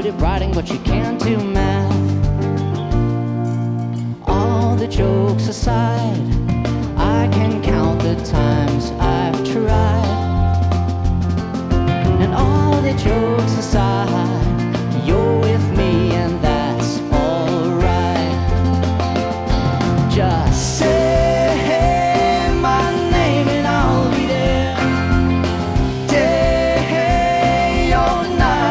good at writing, but she can't do math. All the jokes aside, I can count the times